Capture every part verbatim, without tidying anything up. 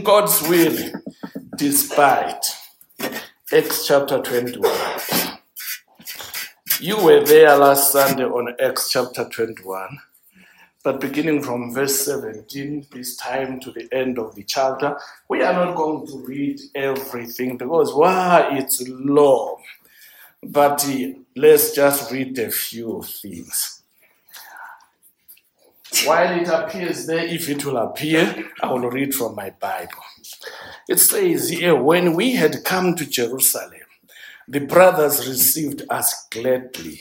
in God's will, despite Acts chapter twenty-one. You were there last Sunday on Acts chapter twenty-one, but beginning from verse seventeen, this time to the end of the chapter, we are not going to read everything because, wow, it's long. But uh, let's just read a few things. While it appears there, if it will appear, I will read from my Bible. It says here, when we had come to Jerusalem, the brothers received us gladly.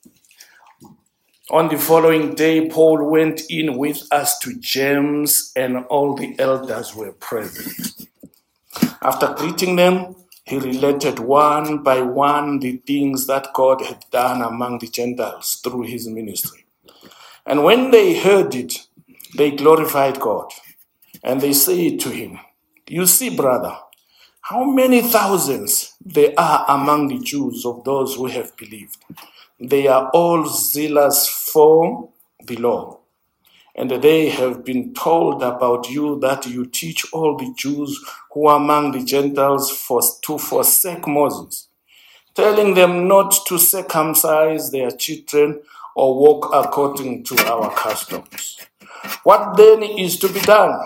On the following day, Paul went in with us to James, and all the elders were present. After greeting them, he related one by one the things that God had done among the Gentiles through his ministry. And when they heard it, they glorified God. And they said to him, "You see, brother, how many thousands there are among the Jews of those who have believed. They are all zealous for the law. And they have been told about you that you teach all the Jews who are among the Gentiles for, to forsake Moses, telling them not to circumcise their children or walk according to our customs. What then is to be done?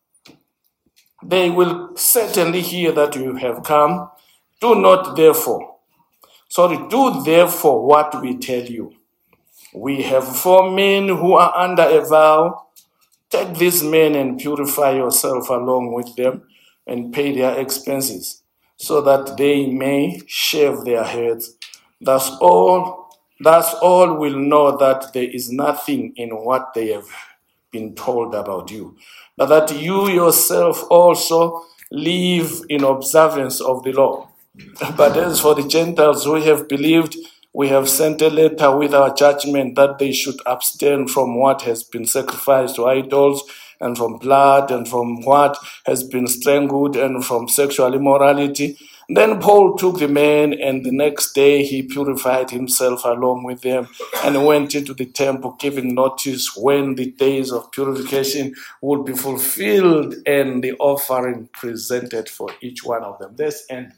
They will certainly hear that you have come. Do not therefore, sorry, do therefore what we tell you. We have four men who are under a vow. Take these men and purify yourself along with them and pay their expenses, so that they may shave their heads. Thus all, thus all will know that there is nothing in what they have been told about you, but that you yourself also live in observance of the law. But as for the Gentiles who have believed, we have sent a letter with our judgment that they should abstain from what has been sacrificed to idols, and from blood, and from what has been strangled, and from sexual immorality." Then Paul took the men, and the next day he purified himself along with them and went into the temple, giving notice when the days of purification would be fulfilled and the offering presented for each one of them. Let's end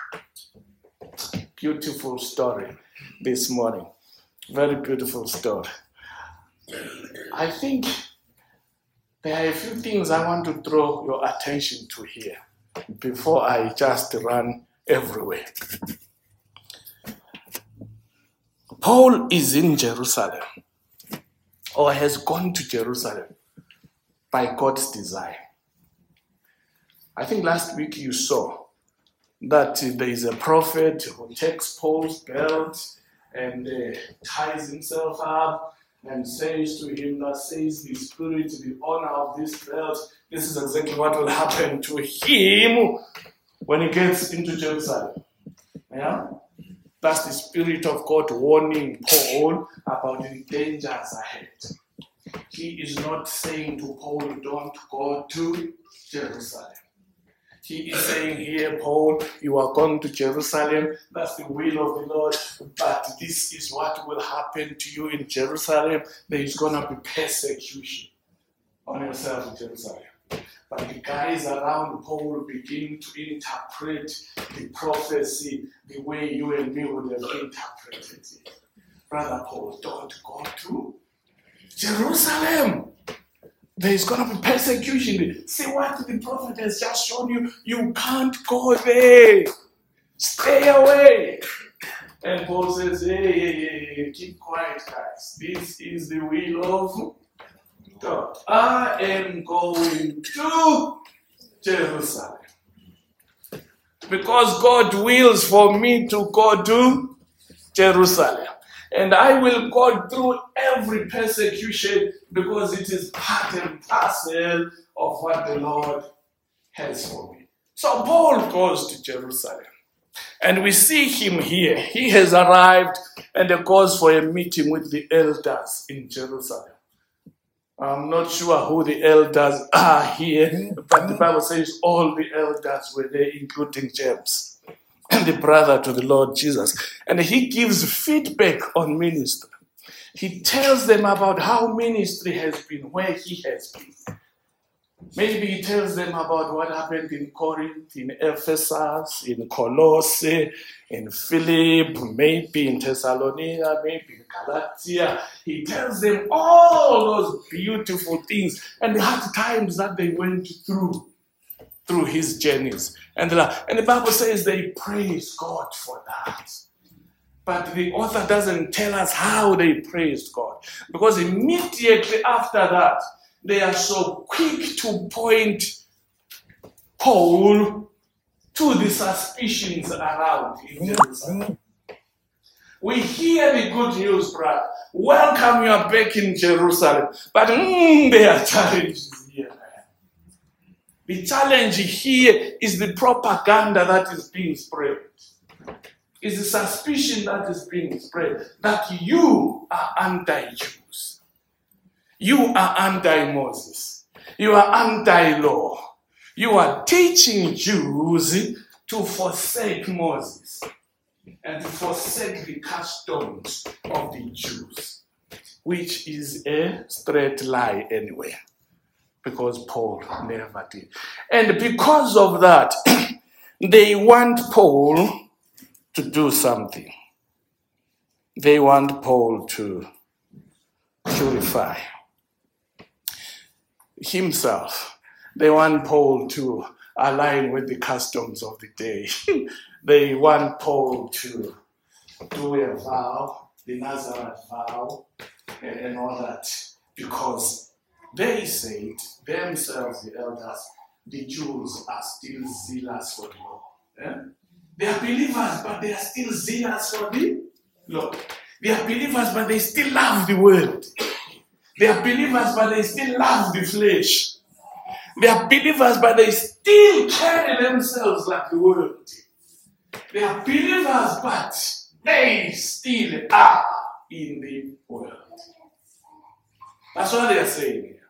there. Beautiful story this morning. Very beautiful story. I think there are a few things I want to draw your attention to here before I just run everywhere. Paul is in Jerusalem, or has gone to Jerusalem by God's design. I think last week you saw that there is a prophet who takes Paul's belt and uh, ties himself up and says to him, that says the Spirit, the honor of this belt. This is exactly what will happen to him when he gets into Jerusalem. Yeah? That's the Spirit of God warning Paul about the dangers ahead. He is not saying to Paul, don't go to Jerusalem. He is saying here, Paul, you are going to Jerusalem. That's the will of the Lord. But this is what will happen to you in Jerusalem. There is going to be persecution on yourself in Jerusalem. But the guys around Paul begin to interpret the prophecy the way you and me would have interpreted it. Brother Paul, don't go to Jerusalem. There is going to be persecution. See what the prophet has just shown you. You can't go there. Stay away. And Paul says, hey, hey, hey, hey, keep quiet, guys. This is the will of God. I am going to Jerusalem. Because God wills for me to go to Jerusalem. And I will go through every persecution because it is part and parcel of what the Lord has for me. So Paul goes to Jerusalem. And we see him here. He has arrived and he goes for a meeting with the elders in Jerusalem. I'm not sure who the elders are here, but the Bible says all the elders were there, including James, and the brother to the Lord Jesus. And he gives feedback on ministry. He tells them about how ministry has been, where he has been. Maybe he tells them about what happened in Corinth, in Ephesus, in Colossae, in Philip, maybe in Thessalonica, maybe in Galatia. He tells them all those beautiful things and the hard times that they went through, through his journeys. And the, and the Bible says they praise God for that. But the author doesn't tell us how they praised God. Because immediately after that, they are so quick to point Paul to the suspicions around in Jerusalem. We hear the good news, brother. Welcome, you are back in Jerusalem. But mm, there are challenges here. The challenge here is the propaganda that is being spread. It's the suspicion that is being spread that you are anti-Jews. You are anti-Moses. You are anti-law. You are teaching Jews to forsake Moses and to forsake the customs of the Jews, which is a straight lie anyway, because Paul never did. And because of that, they want Paul to do something. They want Paul to purify himself. They want Paul to align with the customs of the day. They want Paul to do a vow, the Nazareth vow, and, and all that, because they said themselves, the elders, the Jews are still zealous for the law. Eh? They are believers, but they are still zealous for the law. They are believers, but they still love the world. They are believers, but they still love the flesh. They are believers, but they still carry themselves like the world. They are believers, but they still are in the world. That's what they are saying here.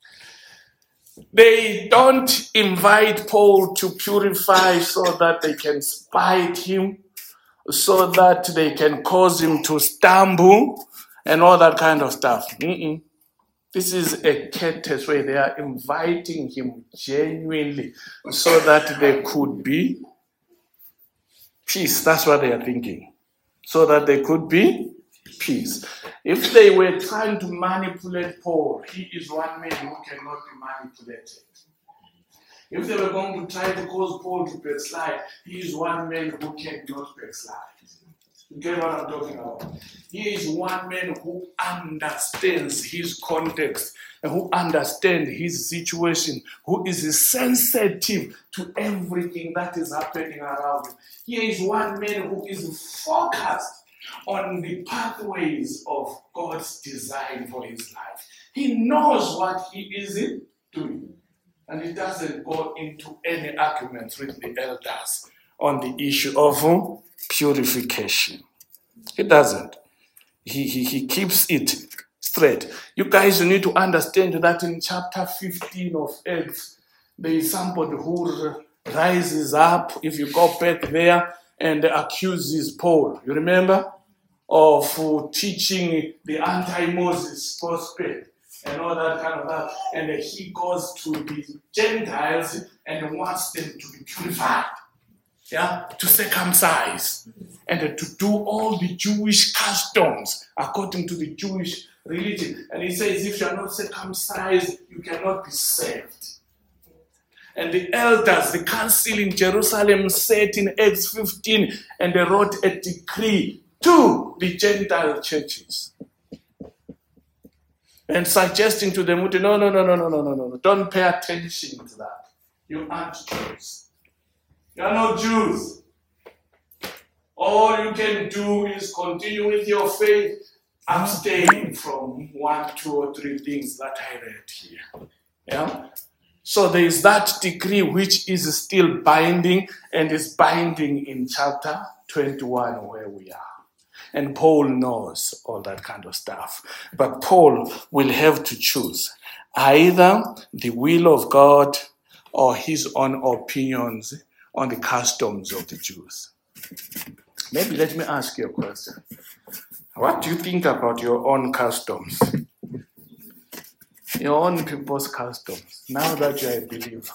They don't invite Paul to purify so that they can spite him, so that they can cause him to stumble and all that kind of stuff. Mm-mm. This is a courteous way. They are inviting him genuinely so that there could be peace. That's what they are thinking. So that there could be peace. If they were trying to manipulate Paul, he is one man who cannot be manipulated. If they were going to try to cause Paul to backslide, he is one man who cannot backslide. You get what I'm talking about? He is one man who understands his context and who understands his situation, who is sensitive to everything that is happening around him. He is one man who is focused on the pathways of God's design for his life. He knows what he is doing. And he doesn't go into any arguments with the elders on the issue of purification. He doesn't. He, he, he keeps it straight. You guys need to understand that in chapter fifteen of Acts, there is somebody who rises up, if you go back there, and accuses Paul. You remember? Of teaching the anti-Moses gospel and all that kind of that. And he goes to the Gentiles and wants them to be purified. Yeah, to circumcise and to do all the Jewish customs according to the Jewish religion. And he says, if you are not circumcised, you cannot be saved. And the elders, the council in Jerusalem sat in Acts fifteen and they wrote a decree to the Gentile churches. And suggesting to them, no, no, no, no, no, no, no, no, don't pay attention to that. You aren't Jews. You are not Jews. All you can do is continue with your faith, abstain from one, two, or three things that I read here. Yeah? So there is that decree which is still binding and is binding in chapter twenty-one where we are. And Paul knows all that kind of stuff. But Paul will have to choose either the will of God or his own opinions on the customs of the Jews. Maybe let me ask you a question. What do you think about your own customs? your own people's customs, now that you're a believer.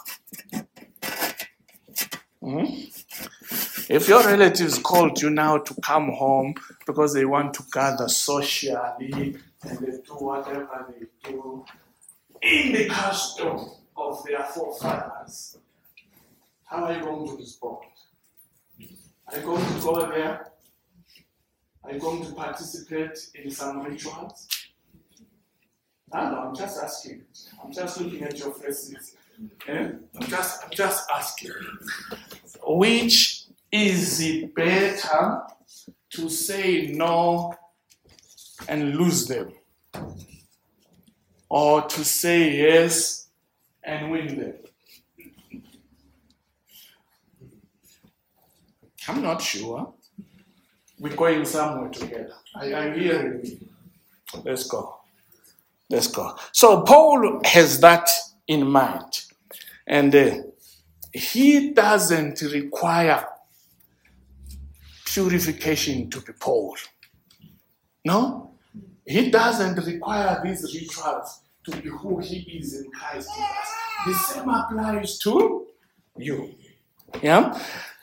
Mm-hmm. If your relatives called you now to come home because they want to gather socially and they do whatever they do in the custom of their forefathers, how are you going to respond? Are you going to go there? Are you going to participate in some rituals? I know, I'm just asking. I'm just looking at your faces. Eh? I'm just, I'm just asking. Which is it better to say no and lose them, or to say yes and win them? I'm not sure. We're going somewhere together. I, I'm hearing you. Let's go. Let's go. So Paul has that in mind. And uh, he doesn't require purification to be Paul. No? He doesn't require these rituals to be who he is in Christ Jesus. The same applies to you. Yeah?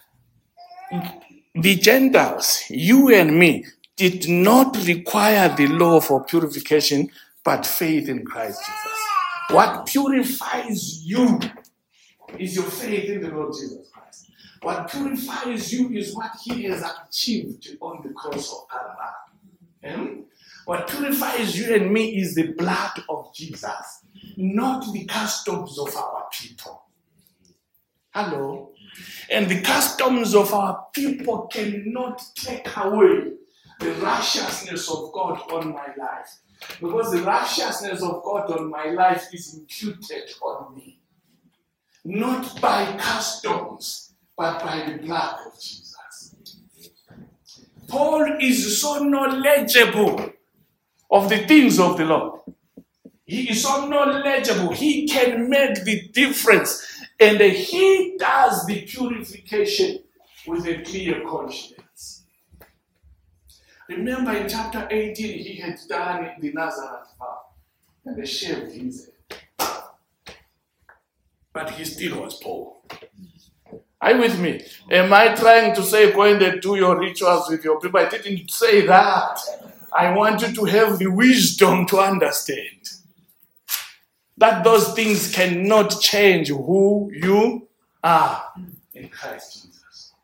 The Gentiles, you and me, did not require the law for purification, but faith in Christ Jesus. What purifies you is your faith in the Lord Jesus Christ. What purifies you is what he has achieved on the cross of Calvary. Hmm? What purifies you and me is the blood of Jesus, not the customs of our people. Hello? And the customs of our people cannot take away the righteousness of God on my life. Because the righteousness of God on my life is imputed on me. Not by customs, but by the blood of Jesus. Paul is so knowledgeable of the things of the Lord. He is so knowledgeable. He can make the difference. And he does the purification with a clear conscience. Remember in chapter eighteen, he had done the Nazareth vow and they shaved his head. But he still was Paul. Are you with me? Am I trying to say go and do your rituals with your people? I didn't say that. I want you to have the wisdom to understand that those things cannot change who you are in Christ Jesus.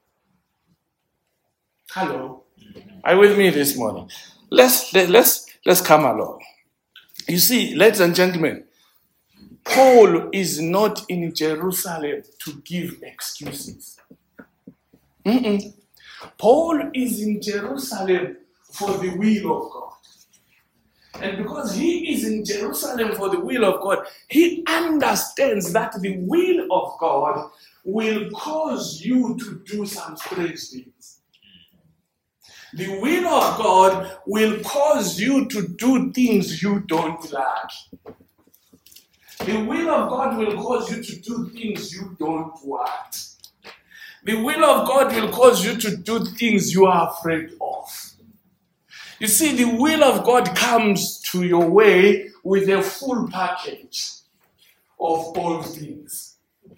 Hello? Are you with me this morning? Let's, let, let's, let's come along. You see, ladies and gentlemen, Paul is not in Jerusalem to give excuses. Mm-mm. Paul is in Jerusalem for the will of God. And because he is in Jerusalem for the will of God, he understands that the will of God will cause you to do some strange things. The will of God will cause you to do things you don't like. The will of God will cause you to do things you don't want. The will of God will cause you to do things you are afraid of. You see, the will of God comes to your way with a full package of all things.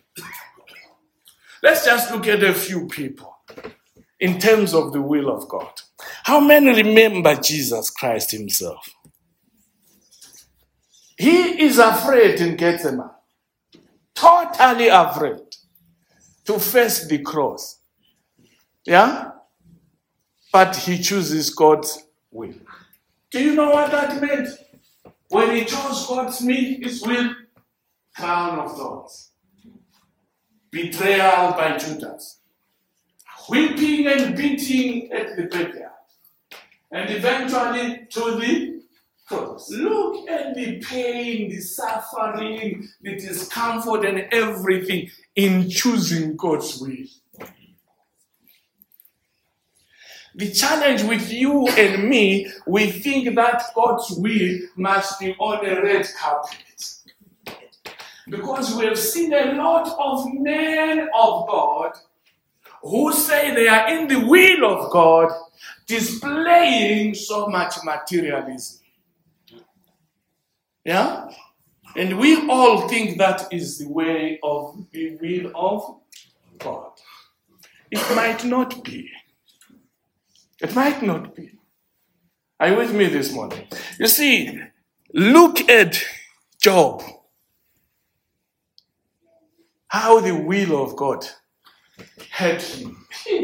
Let's just look at a few people in terms of the will of God. How many remember Jesus Christ himself? He is afraid in Gethsemane, totally afraid to face the cross. Yeah? But he chooses God's will. Do you know what that meant? When he chose God's will, his will, crown of thorns, betrayal by Judas, whipping and beating at the backyard, and eventually to the cross. Look at the pain, the suffering, the discomfort, and everything in choosing God's will. The challenge with you and me, we think that God's will must be on a red carpet. Because we have seen a lot of men of God who say they are in the will of God, displaying so much materialism. Yeah? And we all think that is the way of the will of God. It might not be. It might not be. Are you with me this morning? You see, look at Job. How the will of God had him.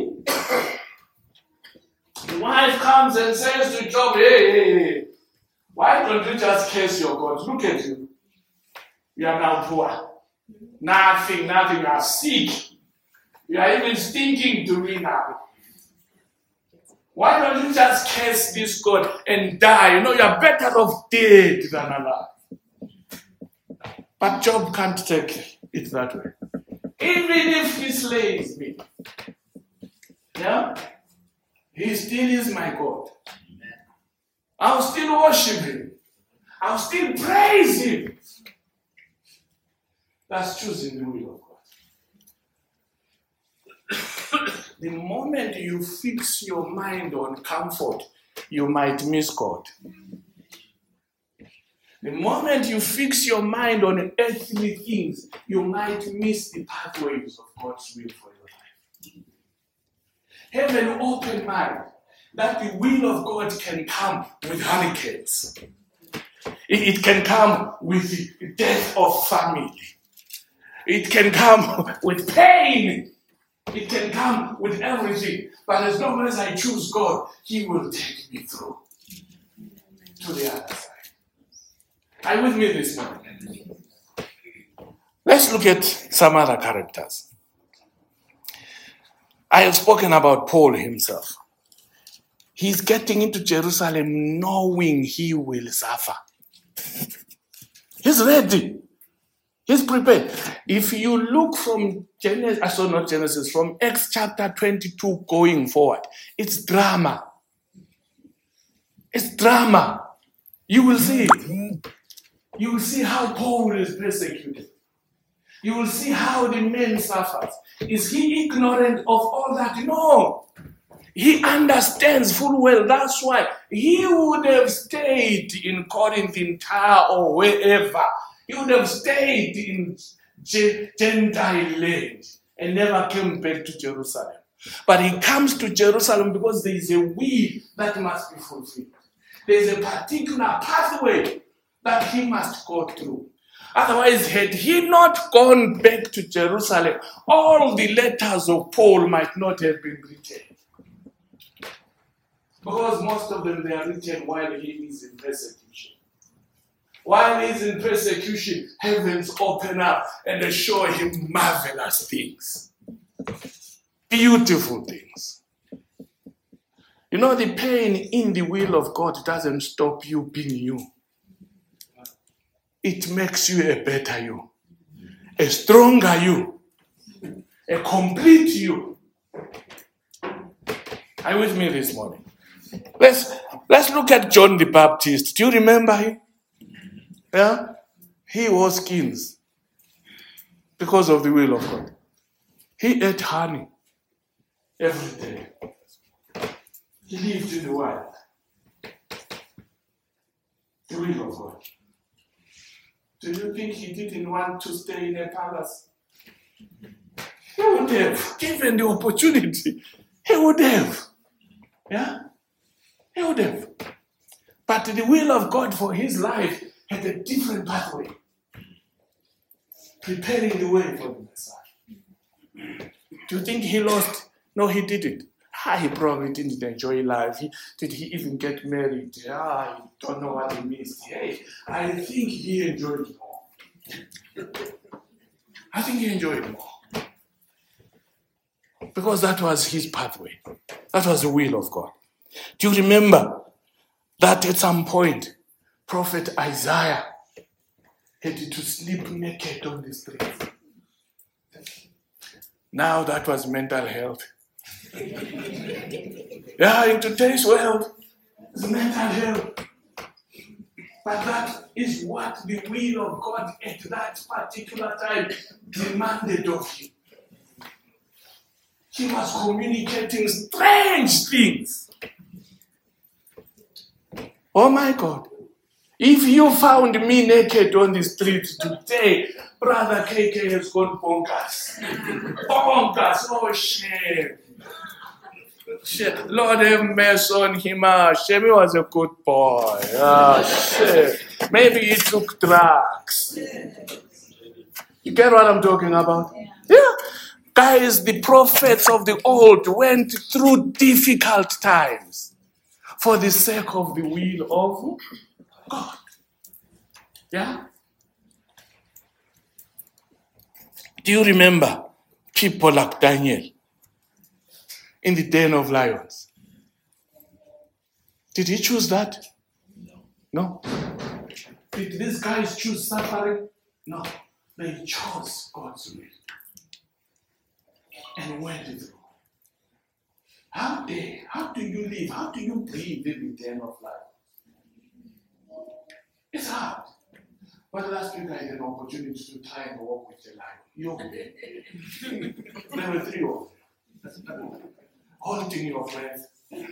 The wife comes and says to Job, hey, hey, hey, why don't you just curse your God? Look at you. You are now poor. Nothing, nothing. You are sick. You are even stinking to me now. Why don't you just curse this God and die? You know, you are better off dead than alive. But Job can't take it that way. Even if he slays me, yeah, he still is my God. I'll still worship him. I'll still praise him. That's choosing the will of God. The moment you fix your mind on comfort, you might miss God. The moment you fix your mind on earthly things, you might miss the pathways of God's will for your life. Have an open mind that the will of God can come with hurricanes. It can come with the death of family. It can come with pain. It can come with everything. But as long as I choose God, He will take me through to the other side. Are you with me this morning? Let's look at some other characters. I have spoken about Paul himself. He's getting into Jerusalem knowing he will suffer. He's ready. He's prepared. If you look from Genesis, I saw not Genesis, from Acts chapter twenty-two going forward, it's drama. It's drama. You will see it. You will see how Paul is persecuted. You will see how the man suffers. Is he ignorant of all that? No. He understands full well. That's why he would have stayed in Corinth, in Tyre, or wherever. He would have stayed in Gentile land and never came back to Jerusalem. But he comes to Jerusalem because there is a will that must be fulfilled. There is a particular pathway that he must go through. Otherwise, had he not gone back to Jerusalem, all the letters of Paul might not have been written. Because most of them, they are written while he is in persecution. While he is in persecution, heavens open up and they show him marvelous things. Beautiful things. You know, the pain in the will of God doesn't stop you being you. It makes you a better you, a stronger you, a complete you. Are you with me this morning? Let's, let's look at John the Baptist. Do you remember him? Yeah? He wore skins because of the will of God. He ate honey every day. He lived in the wild. The will of God. Do you think he didn't want to stay in a palace? He would have, given the opportunity. He would have. Yeah? He would have. But the will of God for his life had a different pathway. Preparing the way for the Messiah. Do you think he lost? No, he didn't. Ah, he probably didn't enjoy life. He, did he even get married? Ah, I don't know what he missed. Hey, I think he enjoyed it more. I think he enjoyed it more. Because that was his pathway. That was the will of God. Do you remember that at some point, Prophet Isaiah had to sleep naked on the streets? Now that was mental health. Yeah, in today's world, it's mental health. But that is what the will of God at that particular time demanded of him. He was communicating strange things. Oh my God. If you found me naked on the street today, Brother K K has gone bonkers. Bonkers, oh shit. Shit. Lord have mercy on him. Ah, Shemi was a good boy. Ah, shit. Maybe he took drugs. You get what I'm talking about? Yeah. Guys, the prophets of the old went through difficult times for the sake of the will of God. Yeah? Do you remember people like Daniel in the den of lions? Did he choose that? No. Did these guys choose suffering? No. They chose God's will and went through. How dare, how do you live? How do you breathe in the den of life? It's hard. But last week I had an opportunity to try and walk with a lion. You're there. There were three of them. Holding your breath.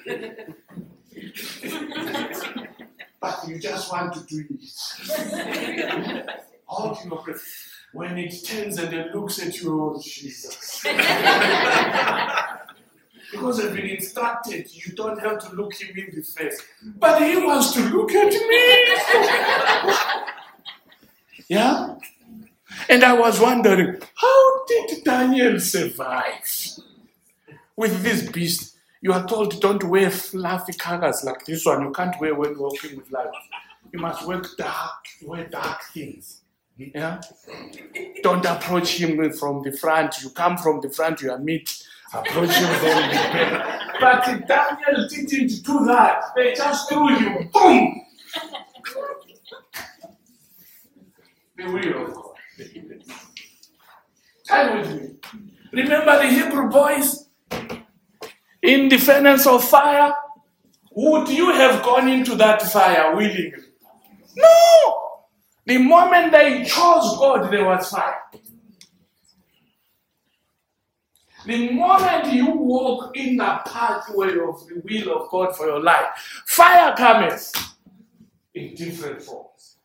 But you just want to do it. Holding your breath. When it turns and it looks at you, oh Jesus. Because I've been instructed, you don't have to look him in the face. But he wants to look at me. Yeah? And I was wondering, how did Daniel survive with this beast? You are told don't wear fluffy colors like this one. You can't wear when walking with lions. You must wear dark, wear dark things. Yeah? Don't approach him from the front. You come from the front, you are meat. Approach him from the back. But Daniel didn't do that. They just threw you. Boom! The will of God. Time with me. Remember the Hebrew boys in the furnace of fire? Would you have gone into that fire willingly? No! The moment they chose God, there was fire. The moment you walk in the pathway of the will of God for your life, fire comes in different forms,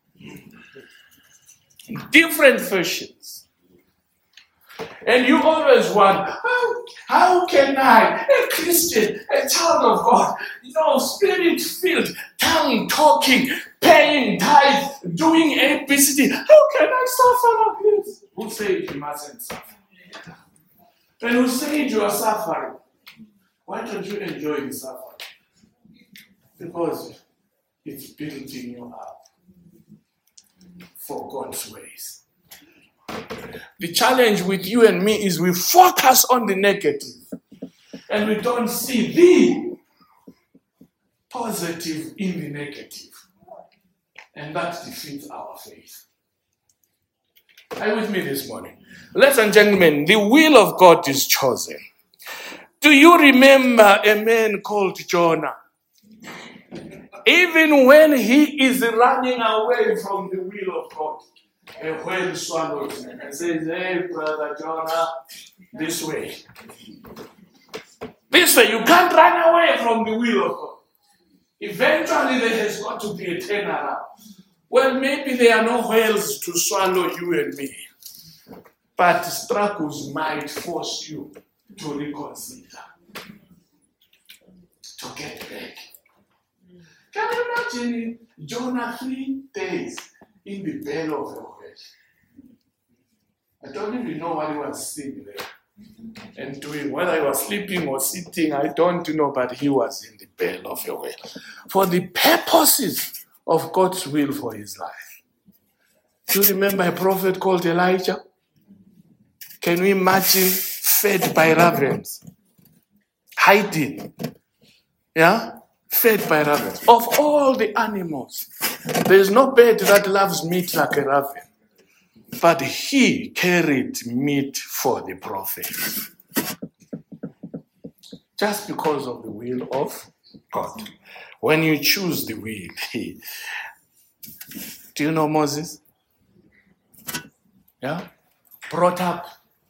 in different fashions. And you always wonder, how, how can I, a Christian, a child of God, you know, spirit-filled, tongue-talking, paying tithe, doing A B C D, how can I suffer like this? Who said you mustn't suffer? And who said you are suffering? Why don't you enjoy the suffering? Because it's building you up for God's ways. The challenge with you and me is we focus on the negative and we don't see the positive in the negative. And that defeats our faith. Are you with me this morning? Ladies and gentlemen, the will of God is chosen. Do you remember a man called Jonah? Even when he is running away from the will of God, a whale swallows him and says, hey, brother Jonah, this way. This way, you can't run away from the will of God. Eventually, there has got to be a turnaround. Well, maybe there are no whales to swallow you and me, but struggles might force you to reconsider, to get back. Can you imagine Jonah three days in the belly of a whale? I don't even know what he was seeing there and doing, whether he was sleeping or sitting, I don't know, but he was in the belly of a whale for the purposes of God's will for his life. Do you remember a prophet called Elijah? Can you imagine fed by ravens? Hiding. Yeah? Fed by ravens. Of all the animals, there is no bird that loves meat like a raven. But he carried meat for the prophet. Just because of the will of God. When you choose the will, he... Do you know Moses? Yeah? Brought up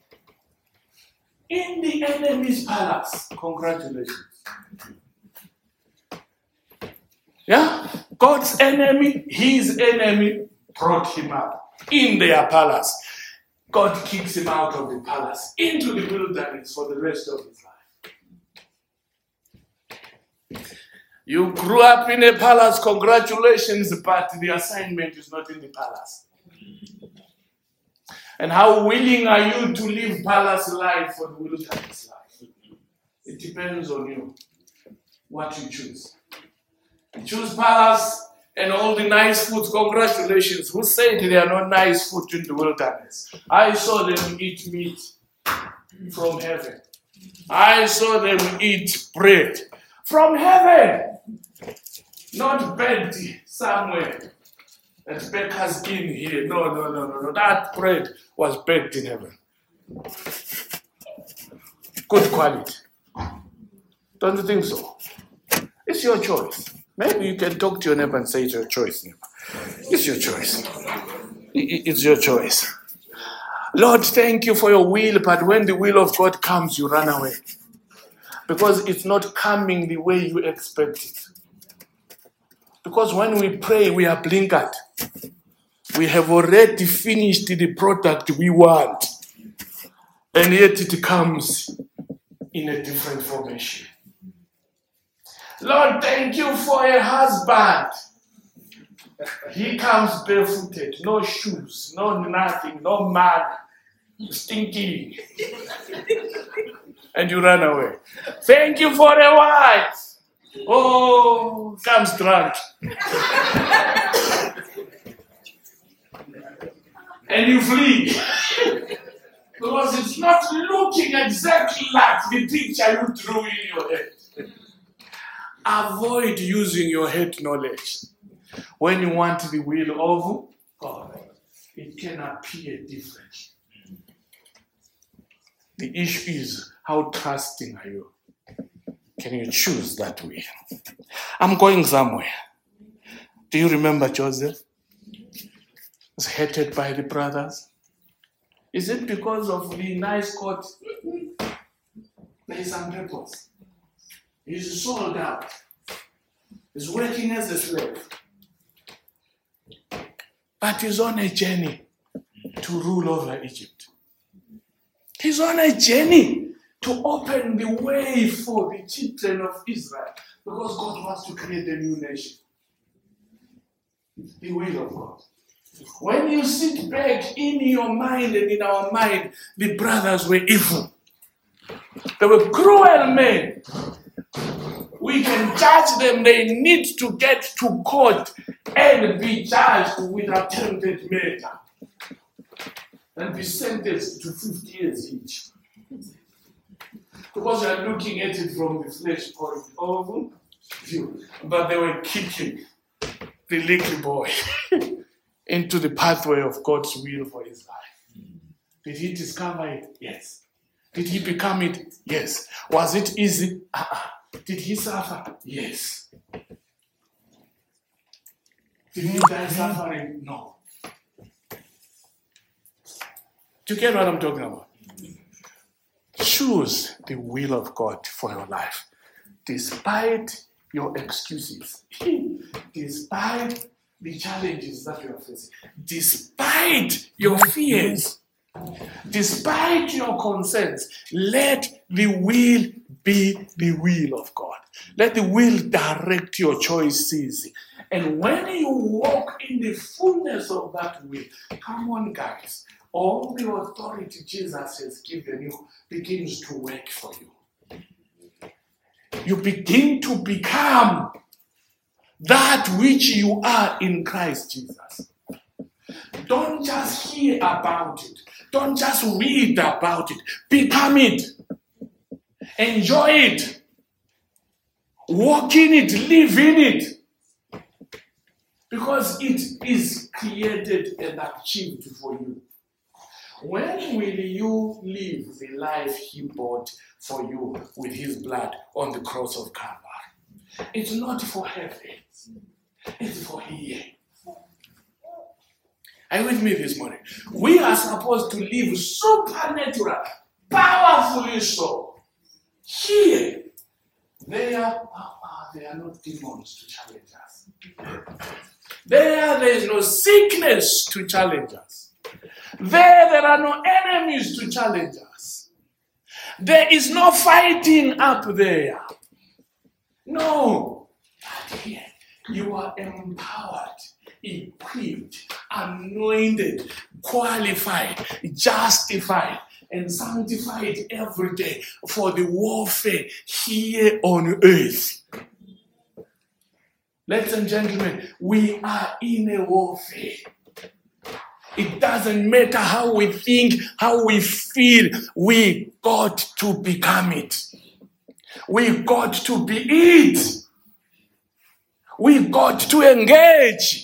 in the enemy's palace. Congratulations. Yeah? God's enemy, his enemy, brought him up in their palace. God kicks him out of the palace into the wilderness for the rest of his life. You grew up in a palace, congratulations, but the assignment is not in the palace. And how willing are you to live palace life for the wilderness life? It depends on you, what you choose. You choose palace and all the nice foods, congratulations. Who said there are no nice food in the wilderness? I saw them eat meat from heaven. I saw them eat bread from heaven. Not baked somewhere at Baker's Inn here. No, no, no, no, no. That bread was baked in heaven. Good quality. Don't you think so? It's your choice. Maybe you can talk to your neighbor and say it's your choice. It's your choice. It's your choice. Lord, thank you for your will, but when the will of God comes, you run away. Because it's not coming the way you expect it. Because when we pray, we are blinkered. We have already finished the product we want. And yet it comes in a different formation. Lord, thank you for a husband. He comes barefooted, no shoes, no nothing, no man, stinky. And you run away. Thank you for a wife. Oh, comes drunk. And you flee. Because it's not looking exactly like the picture you drew in your head. Avoid using your head knowledge. When you want the will of God, it can appear different. The issue is, how trusting are you? Can you choose that way? I'm going somewhere. Do you remember Joseph? He was hated by the brothers. Is it because of the nice coat? There is some purpose. He's sold out. He's working as a slave. But he's on a journey to rule over Egypt. He's on a journey to open the way for the children of Israel, because God wants to create a new nation. The will of God. When you sit back in your mind and in our mind, the brothers were evil. They were cruel men. We can judge them. They need to get to court and be judged with attempted murder and be sentenced to fifty years each. Because we are looking at it from the flesh point of view. But they were kicking the little boy into the pathway of God's will for his life. Did he discover it? Yes. Did he become it? Yes. Was it easy? Uh-uh. Did he suffer? Yes. Did he die suffering? No. Do you get what I'm talking about? Choose the will of God for your life, despite your excuses, despite the challenges that you are facing, despite your fears, despite your concerns. Let the will be the will of God. Let the will direct your choices. And when you walk in the fullness of that will, come on, guys, all the authority Jesus has given you begins to work for you. You begin to become that which you are in Christ Jesus. Don't just hear about it. Don't just read about it. Become it. Enjoy it. Walk in it. Live in it. Because it is created and achieved for you. When will you live the life he bought for you with his blood on the cross of Calvary? It's not for heaven. It's for here. Are you with me this morning? We are supposed to live supernatural, powerfully so. Here, there are there are no demons to challenge us. There, there is no sickness to challenge us. There, there are no enemies to challenge us. There is no fighting up there. No. But here, you are empowered, equipped, anointed, qualified, justified, and sanctified every day for the warfare here on earth. Ladies and gentlemen, we are in a warfare. It doesn't matter how we think, how we feel, we got to become it. We got to be it. We got to engage.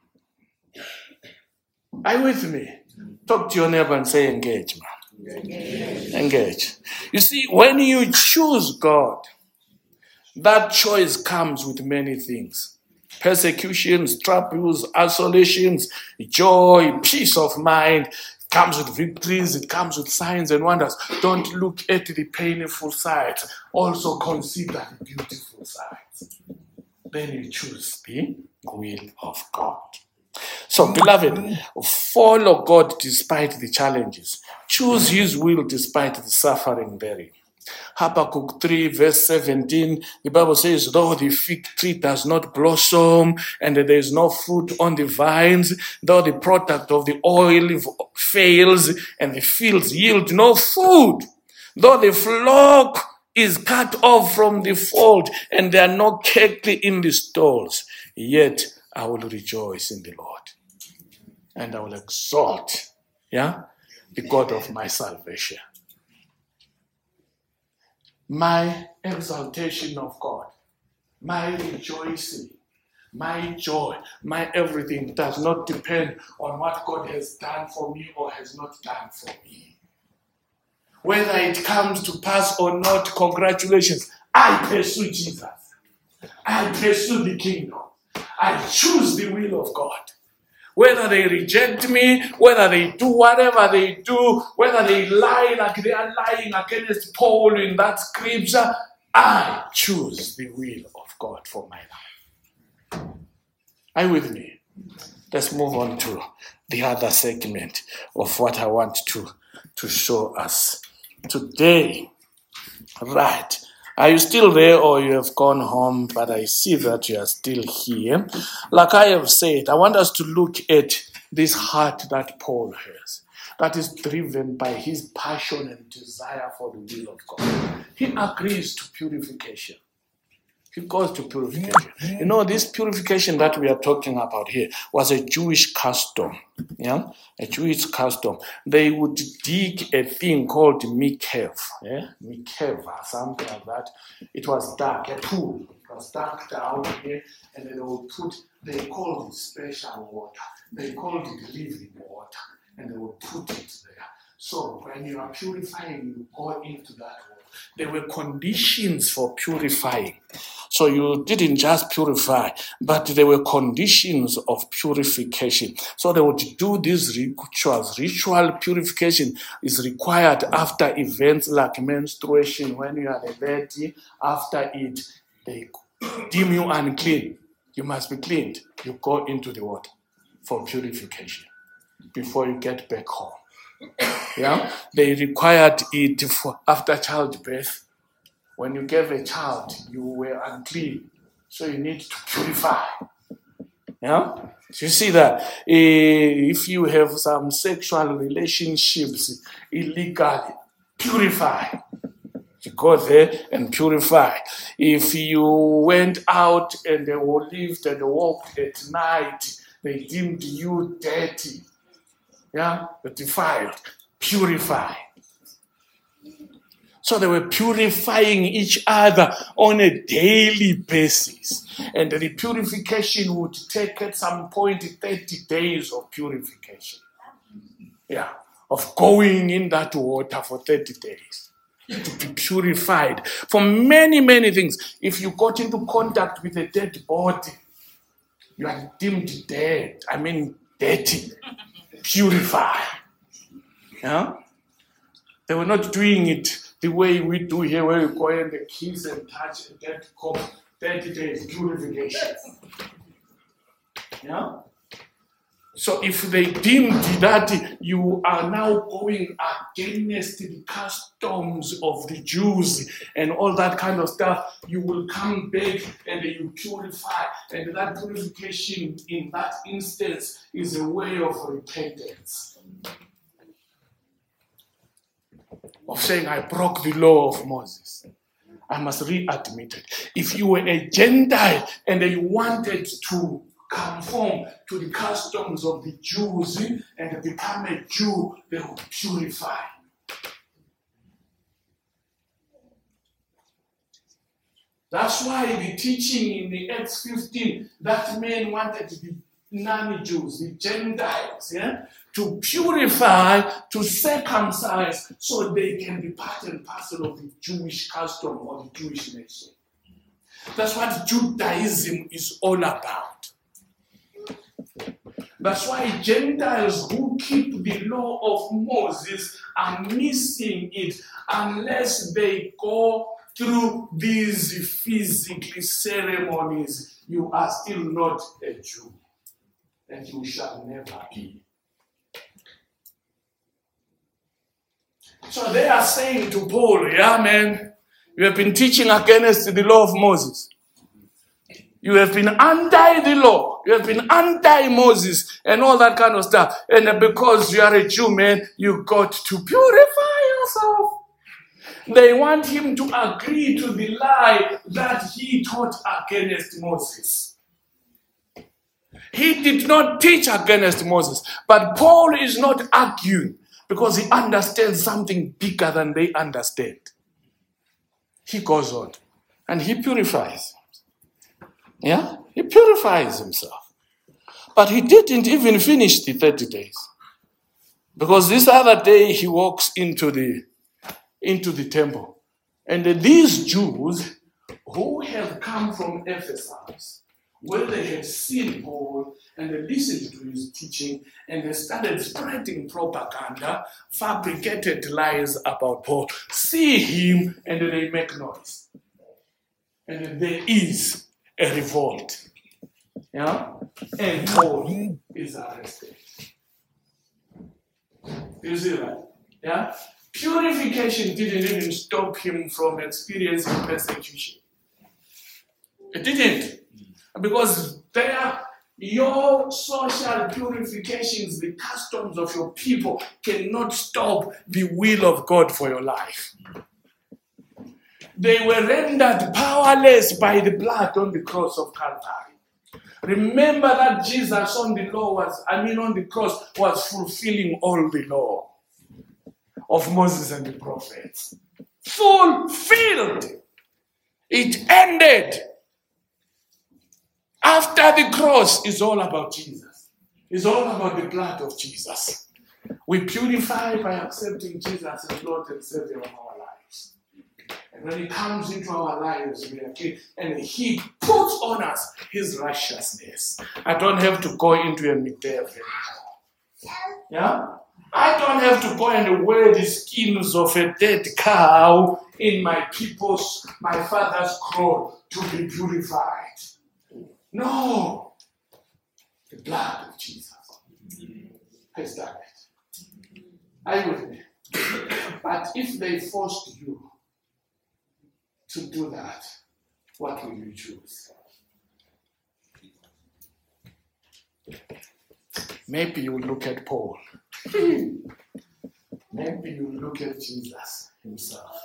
Are you with me? Talk to your neighbor and say engage, man. Engage. Engage. You see, when you choose God, that choice comes with many things. Persecutions, troubles, isolations, joy, peace of mind. It comes with victories. It comes with signs and wonders. Don't look at the painful sides. Also consider the beautiful sides. Then you choose the will of God. So, beloved, follow God despite the challenges. Choose His will despite the suffering therein. Habakkuk three verse seventeen, the Bible says, though the fig tree does not blossom and there is no fruit on the vines, though the product of the olive fails and the fields yield no food, though the flock is cut off from the fold and there are no cattle in the stalls, yet I will rejoice in the Lord and I will exalt, yeah, the God of my salvation. My exaltation of God, my rejoicing, my joy, my everything does not depend on what God has done for me or has not done for me. Whether it comes to pass or not, congratulations. I pursue Jesus. I pursue the kingdom. I choose the will of God. Whether they reject me, whether they do whatever they do, whether they lie like they are lying against Paul in that scripture, I choose the will of God for my life. Are you with me? Let's move on to the other segment of what I want to, to show us today. Right. Are you still there or you have gone home? But I see that you are still here. Like I have said, I want us to look at this heart that Paul has, that is driven by his passion and desire for the will of God. He agrees to purification. He goes to purification. You know, this purification that we are talking about here was a Jewish custom. Yeah, a Jewish custom. They would dig a thing called mikhev. Yeah, mikhev or something like that. It was dark, a pool. It was dark down here, and then they would put. They called it special water. They called it living water, and they would put it there. So when you are purifying, you go into that water. There were conditions for purifying. So you didn't just purify, but there were conditions of purification. So they would do these rituals. Ritual purification is required after events like menstruation. When you are a lady, after it, they deem you unclean. You must be cleaned. You go into the water for purification before you get back home. Yeah, they required it for after childbirth. When you gave a child, you were unclean, so you need to purify. Yeah, so you see that if you have some sexual relationships illegally, purify. You go there and purify. If you went out and they lived and walked at night, they deemed you dirty. Yeah, defiled, purify. So they were purifying each other on a daily basis. And the purification would take at some point thirty days of purification. Yeah, of going in that water for thirty days. To be purified for many, many things. If you got into contact with a dead body, you are deemed dead. I mean, dirty. Purify. Yeah? They were not doing it the way we do here, where you go and kiss and touch and get cough. thirty days purification. Yeah? So if they deemed that you are now going against the customs of the Jews and all that kind of stuff, you will come back and you purify. And that purification in that instance is a way of repentance. Of saying, I broke the law of Moses. I must readmit it. If you were a Gentile and you wanted to conform to the customs of the Jews and become a Jew, they would purify. That's why the teaching in the Acts fifteen, that men wanted the non-Jews, the Gentiles, yeah, to purify, to circumcise, so they can be part and parcel of the Jewish custom or the Jewish nation. That's what Judaism is all about. That's why Gentiles who keep the law of Moses are missing it unless they go through these physical ceremonies. You are still not a Jew, and you shall never be. So they are saying to Paul, yeah, man, you have been teaching against the law of Moses. You have been anti the law. You have been anti-Moses and all that kind of stuff. And because you are a Jew, man, you got to purify yourself. They want him to agree to the lie that he taught against Moses. He did not teach against Moses. But Paul is not arguing because he understands something bigger than they understand. He goes on and he purifies. Yeah, he purifies himself. But he didn't even finish the thirty days. Because this other day he walks into the, into the temple. And these Jews who have come from Ephesus, where they had seen Paul and they listened to his teaching and they started spreading propaganda, fabricated lies about Paul, see him and they make noise. And there is a revolt. Yeah? And Paul is arrested. You see that? Yeah? Purification didn't even stop him from experiencing persecution. It didn't. Because there, your social purifications, the customs of your people, cannot stop the will of God for your life. They were rendered powerless by the blood on the cross of Calvary. Remember that Jesus on the law was, I mean on the cross, was fulfilling all the law of Moses and the prophets. Fulfilled. It ended. After the cross, it's all about Jesus. It's all about the blood of Jesus. We purify by accepting Jesus as Lord and Savior of our lives. And when he comes into our lives, we are clean, and he puts on us his righteousness. I don't have to go into a midday anymore. Yeah? I don't have to go and wear the skins of a dead cow in my people's, my father's crow to be purified. No. The blood of Jesus has done it. I would. But if they forced you to do that, what will you choose? Maybe you will look at Paul. Maybe you will look at Jesus himself.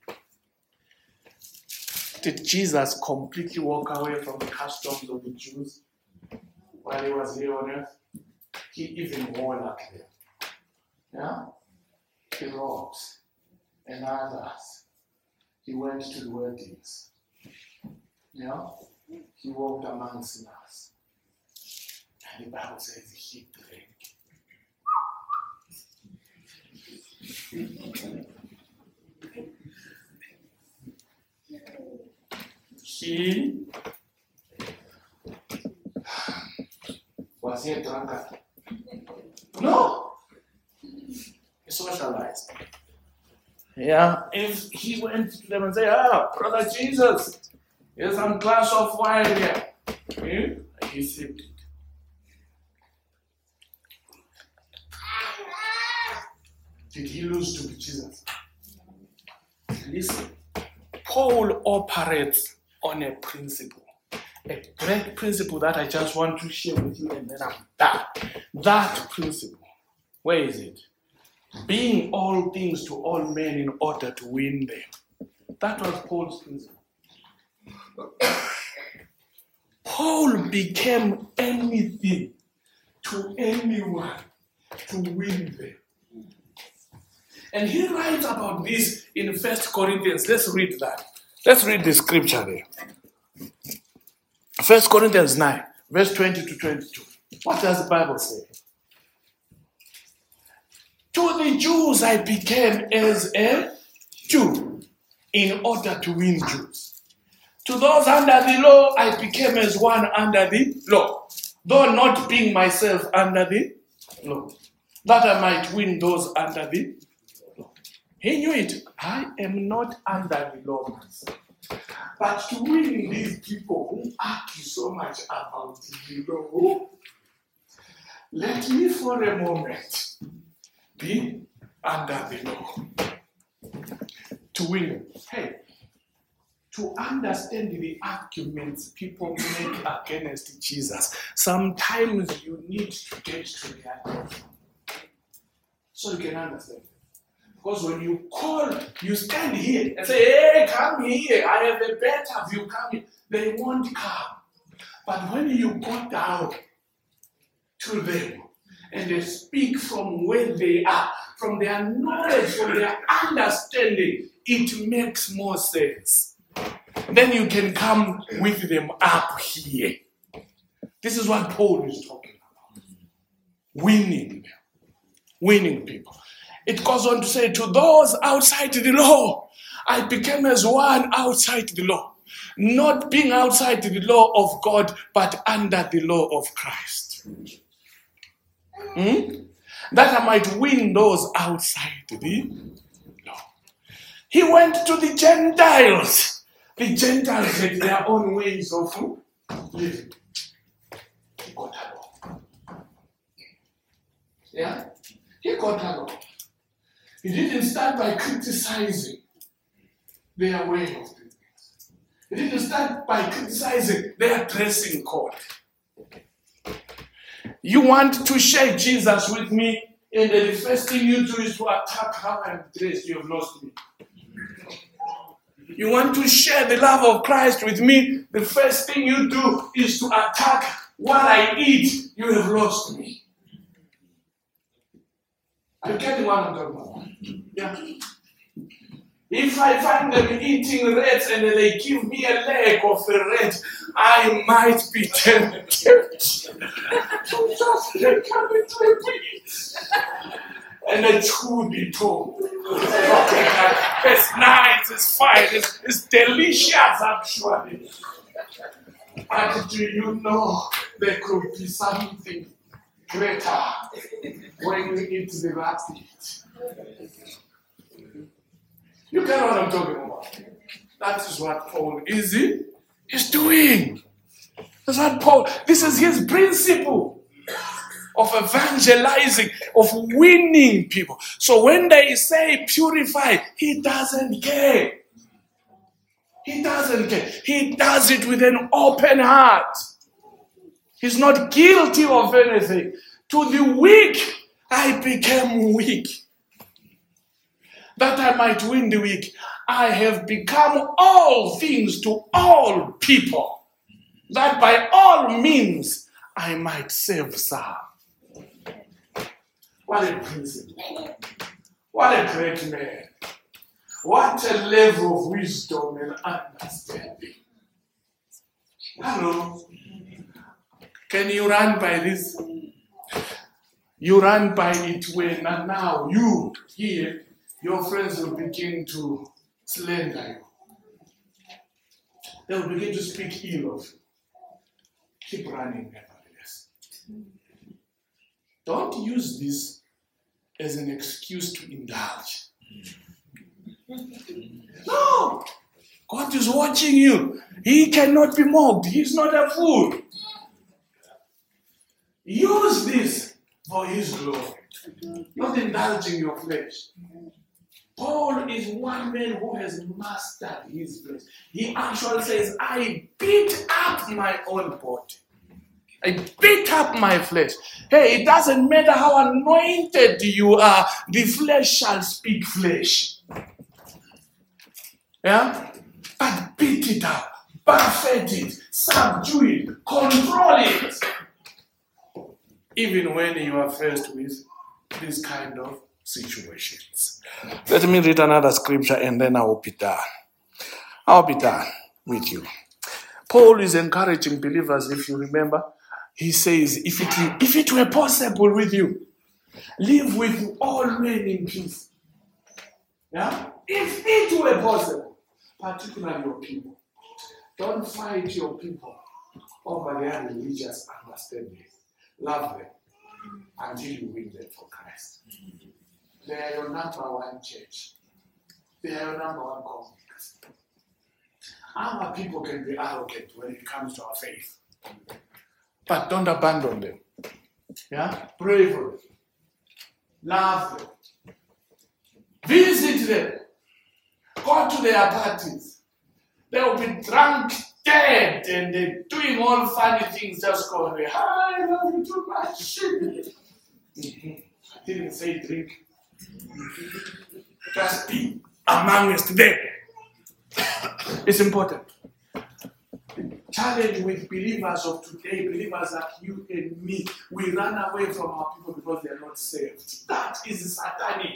Did Jesus completely walk away from the customs of the Jews while he was here on earth? He even wore like them. Yeah? He robes and others. He went to the weddings. Yeah? He walked among sinners. And the Bible says he drank. He was he a drunkard? No. He socialized. Yeah. If he went to them and said, ah, Brother Jesus, Here's some glass of wine here. Okay? He sipped it. Did he lose to Jesus? Listen, Paul operates on a principle. A great principle that I just want to share with you, and then I'm done. That principle, where is it? Being all things to all men in order to win them. That was Paul's principle. Paul became anything to anyone to win them. And he writes about this in First Corinthians. Let's read that. Let's read the scripture there. First Corinthians nine, verse twenty to twenty-two. What does the Bible say? To the Jews I became as a Jew in order to win Jews. To those under the law I became as one under the law, though not being myself under the law, that I might win those under the law. He knew it. I am not under the law myself. But to win these people who argue so much about the law, let me for a moment be under the law. To win. Hey, to understand the arguments people make against Jesus, sometimes you need to get to the end. So you can understand. Because when you call, you stand here and say, hey, come here, I have a better view, come here. They won't come. But when you go down to them and they speak from where they are, from their knowledge, from their understanding, it makes more sense. Then you can come with them up here. This is what Paul is talking about. Winning them. Winning people. It goes on to say, to those outside the law, I became as one outside the law. Not being outside the law of God, but under the law of Christ. Hmm? That I might win those outside the law. He went to the Gentiles. The Gentiles had their own ways of living. He got along. Yeah? He got along. He didn't start by criticizing their way of doing things. He didn't start by criticizing their dressing code. You want to share Jesus with me, and the first thing you do is to attack how I'm dressed. You have lost me. You want to share the love of Christ with me, the first thing you do is to attack what I eat. You have lost me. Are you getting what I'm talking about? Yeah. If I find them eating rats and they give me a leg of a rat, I might be tempted to just come into a piece and I chew the toe. Okay, it's nice, it's fine, it's, it's delicious actually. But do you know there could be something greater when you eat the rat meat? You get what I'm talking about? That is what Paul is, is doing. That's what Paul, this is his principle of evangelizing, of winning people. So when they say purify, he doesn't care. He doesn't care. He does it with an open heart. He's not guilty of anything. To the weak, I became weak. That I might win the weak. I have become all things to all people, that by all means I might save some. What a principle. What a great man. What a level of wisdom and understanding. Hello. Can you run by this? You run by it when and now you here, your friends will begin to slander you. They will begin to speak ill of you. Keep running, nevertheless. Don't use this as an excuse to indulge. No! God is watching you. He cannot be mocked. He's not a fool. Use this for his glory, not indulging your flesh. Paul is one man who has mastered his flesh. He actually says, I beat up my own body. I beat up my flesh. Hey, it doesn't matter how anointed you are, the flesh shall speak flesh. Yeah? But beat it up, buffet it, subdue it, control it. Even when you are faced with these kind of situations. Let me read another scripture and then I will be done. I'll be done with you. Paul is encouraging believers, if you remember. He says, if it, if it were possible with you, live with all men in peace. Yeah? If it were possible, particularly your people. Don't fight your people over their religious understanding. Love them until you win them for Christ. They are your number one church. They are your number one convicts. Our people can be arrogant when it comes to our faith. But don't abandon them. Yeah? Pray for them. Love them. Visit them. Go to their parties. They will be drunk, dead, and they're doing all funny things, just going away. I love you too much. I didn't say drink. Just be amongst them. It's important. The challenge with believers of today, believers like you and me, we run away from our people because they are not saved. That is satanic.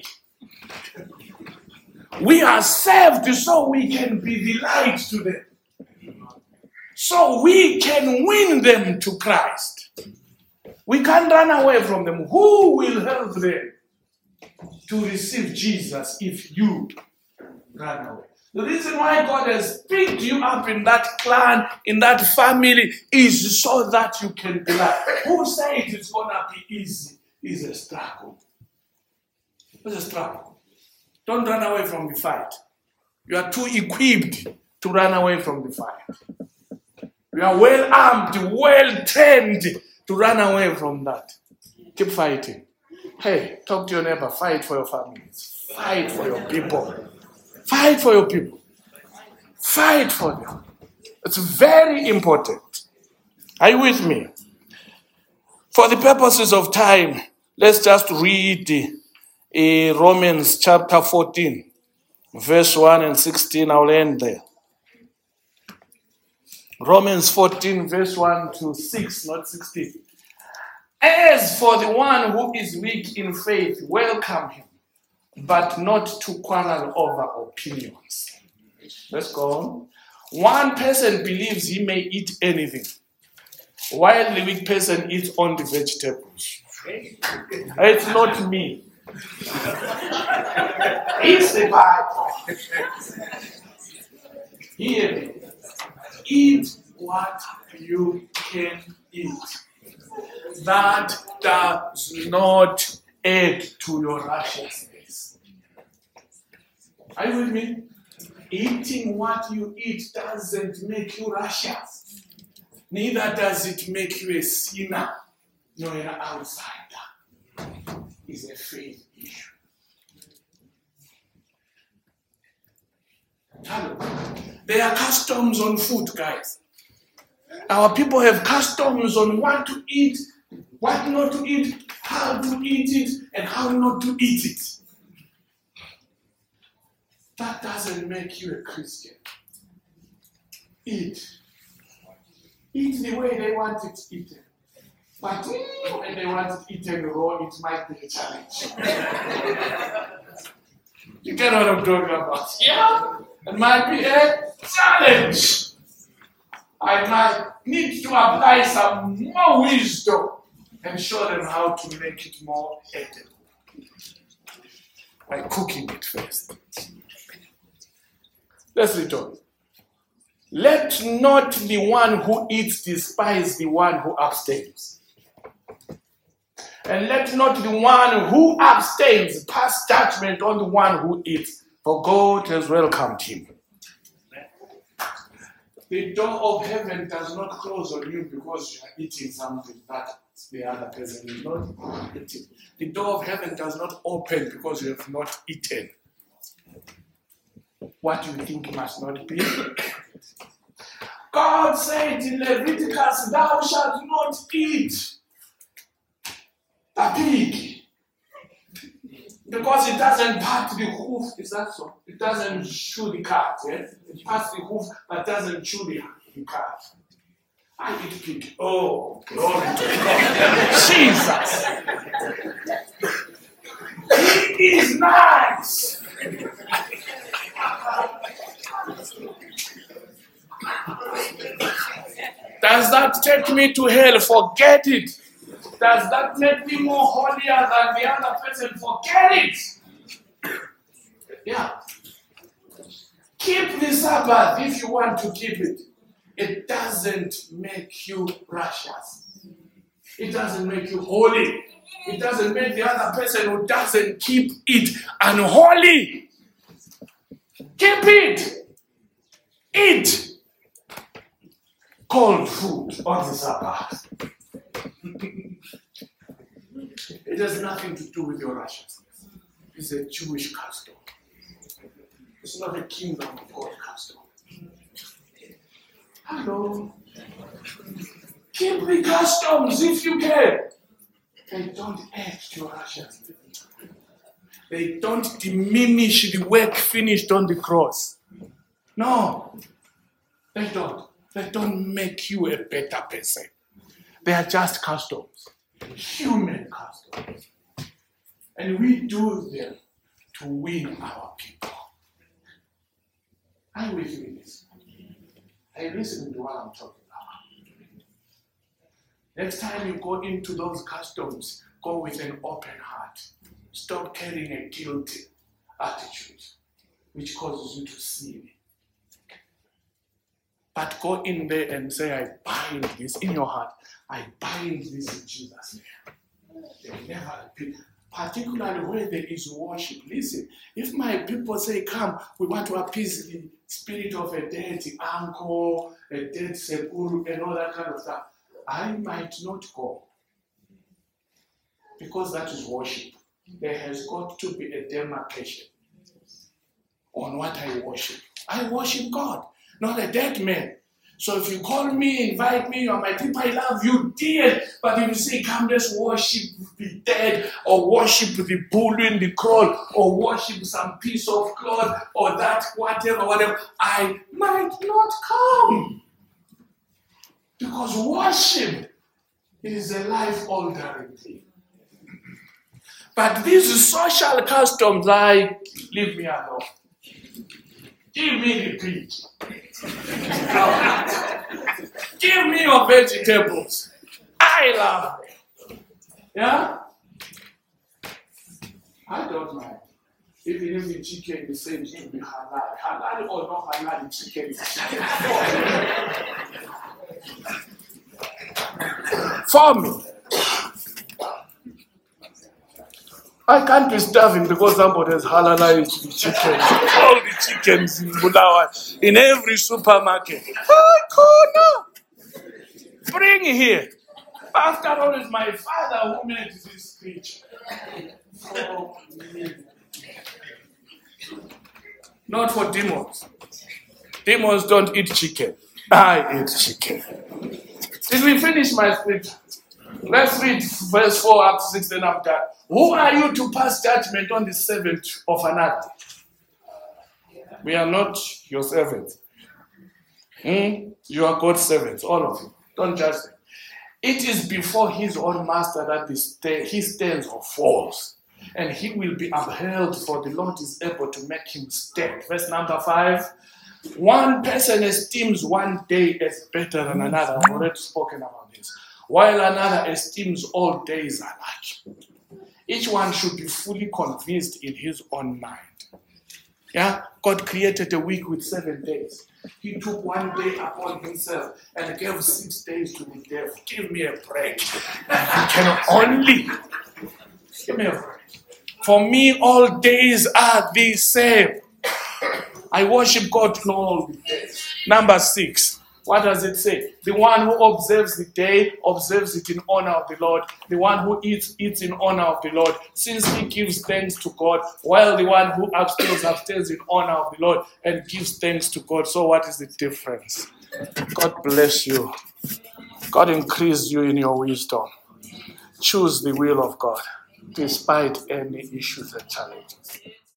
We are saved so we can be the light to them. So we can win them to Christ. We can't run away from them. Who will help them to receive Jesus if you run away? The reason why God has picked you up in that clan, in that family, is so that you can be like. Who said it's going to be easy? It's a struggle. It's a struggle. Don't run away from the fight. You are too equipped to run away from the fight. You are well armed, well trained to run away from that. Keep fighting. Hey, talk to your neighbor. Fight for your families. Fight for your people. Fight for your people. Fight for them. It's very important. Are you with me? For the purposes of time, let's just read uh, Romans chapter fourteen, verse one and sixteen. I'll end there. Romans fourteen, verse one to six, not sixteen. As for the one who is weak in faith, welcome him, but not to quarrel over opinions. Let's go on. One person believes he may eat anything, while the weak person eats only vegetables. It's not me. It's the Bible. Hear me. Eat what you can eat. That does not add to your righteousness. Are you with me? Eating what you eat doesn't make you righteous. Neither does it make you a sinner, nor an outsider. It's a faith issue. Hello. There are customs on food, guys. Our people have customs on what to eat, what not to eat, how to eat it, and how not to eat it. That doesn't make you a Christian. Eat. Eat the way they want it eaten. But mm, when they want it eaten raw, it might be a challenge. You get what I'm talking about? Yeah? It might be a challenge. I might need to apply some more wisdom and show them how to make it more edible by cooking it first. Let's read on. Let not the one who eats despise the one who abstains. And let not the one who abstains pass judgment on the one who eats, for God has welcomed him. The door of heaven does not close on you because you are eating something that the other person is not eating. The door of heaven does not open because you have not eaten what you think must not be. God said in Leviticus, thou shalt not eat a pig because it doesn't part the hoof. Is that so? It doesn't chew the cart. Yeah? It parts the hoof but doesn't chew the, the cart. I eat pig. Oh, glory to God. Jesus. He is nice. Does that take me to hell? Forget it. Does that make me more holier than the other person? Forget it. Yeah. Keep the Sabbath if you want to keep it. It doesn't make you righteous. It doesn't make you holy. It doesn't make the other person who doesn't keep it unholy. Keep it. Eat cold food on the Sabbath. It has nothing to do with your righteousness. It's a Jewish custom. It's not a kingdom of God custom. Hello. Keep the customs if you can. They don't add to your righteousness. They don't diminish the work finished on the cross. No, they don't. They don't make you a better person. They are just customs, human customs. And we do them to win our people. Are you with me? Are you listening to what I'm talking about? Next time you go into those customs, go with an open heart. Stop carrying a guilty attitude, which causes you to sin. But go in there and say, I bind this in your heart. I bind this in Jesus' name. They will never repeat. Particularly where there is worship. Listen, if my people say, come, we want to appease the spirit of a dead uncle, a dead sekuru, and all that kind of stuff, I might not go. Because that is worship. There has got to be a demarcation on what I worship. I worship God, not a dead man. So if you call me, invite me, or my people, I love you, dear. But if you say, come, let's worship the dead, or worship the bull in the cross, or worship some piece of cloth, or that, whatever, whatever, I might not come. Because worship is a life-altering thing. But these social customs, like, leave me alone. Give me the pig. Give me your vegetables. I love it. Yeah? I don't mind. Even if the chicken is said to be halal. Halal or not halal, the chicken is chicken. For me. I can't be starving because somebody has halalized the chicken. All the chickens in Bulawayo, in every supermarket. Oh, corner! Bring here. After all, it's my father who made this speech. For me. Not for demons. Demons don't eat chicken. I eat chicken. Did we finish my scripture? Let's read verse four up to six, then I'm done. Who are you to pass judgment on the servant of another? We are not your servants. Hmm? You are God's servants, all of you. Don't judge them. It is before his own master that he stands or falls, and he will be upheld, for the Lord is able to make him stand. Verse number five. One person esteems one day as better than another. I've already spoken about this. While another esteems all days alike. Each one should be fully convinced in his own mind. Yeah? God created a week with seven days. He took one day upon himself and gave six days to the devil. Give me a break. I can only. Give me a break. For me, all days are the same. I worship God in all the days. Number six. What does it say? The one who observes the day, observes it in honor of the Lord. The one who eats, eats in honor of the Lord, since he gives thanks to God, while the one who abstains, abstains in honor of the Lord and gives thanks to God. So what is the difference? God bless you. God increase you in your wisdom. Choose the will of God, despite any issues and challenges.